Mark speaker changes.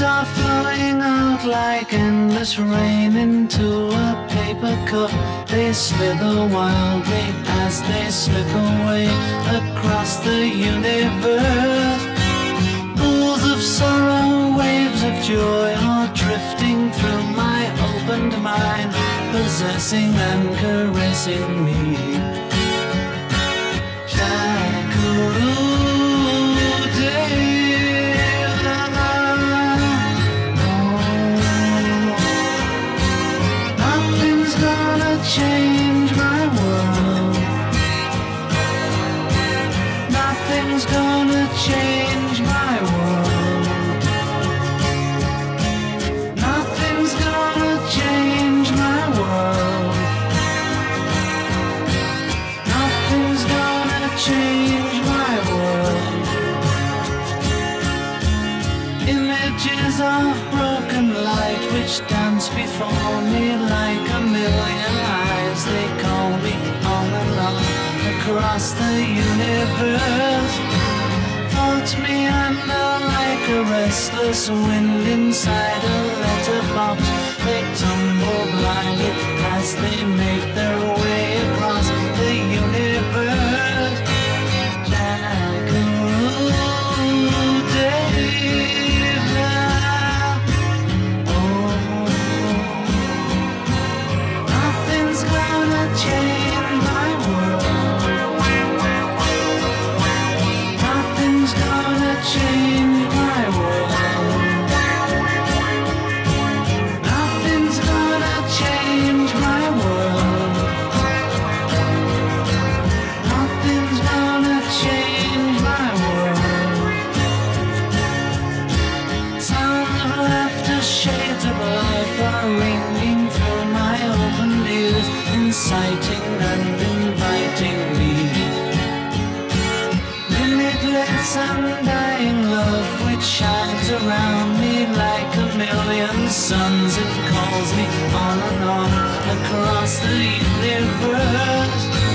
Speaker 1: are flowing out like endless rain into a paper cup. They slither wildly as they slip away across the universe. Pools of sorrow, waves of joy are drifting through my opened mind, possessing and caressing me. Change my world. Nothing's gonna change my world. Nothing's gonna change my world. Nothing's gonna change my world. Images of broken light which dance before me like a million eyes. They call me on and on across the universe. Thoughts meander like a restless wind inside a letterbox. They tumble blindly as they make their way across the universe. Inciting and inviting me. Limitless undying love which shines around me like a million suns. It calls me on and on across the universe.